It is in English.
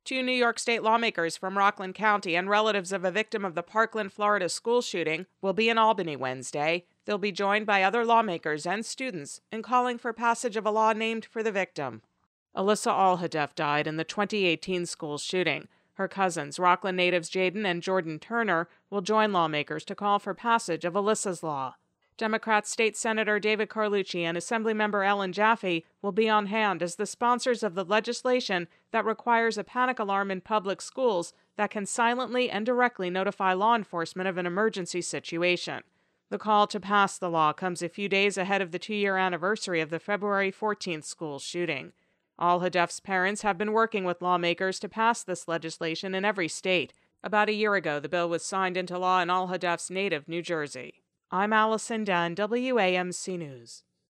Two New York State lawmakers from Rockland County and relatives of a victim of the Parkland, Florida school shooting will be in Albany Wednesday. They'll be joined by other lawmakers and students in calling for passage of a law named for the victim. Alyssa Al-Hadef died in the 2018 school shooting. Her cousins, Rockland natives Jaden and Jordan Turner, will join lawmakers to call for passage of Alyssa's law. Democrat State Senator David Carlucci and Assemblymember Ellen Jaffe will be on hand as the sponsors of the legislation that requires a panic alarm in public schools that can silently and directly notify law enforcement of an emergency situation. The call to pass the law comes a few days ahead of the 2-year anniversary of the February 14th school shooting. Al-Hadef's parents have been working with lawmakers to pass this legislation in every state. About a year ago, the bill was signed into law in Al-Hadef's native New Jersey. I'm Allison Dunn, WAMC News.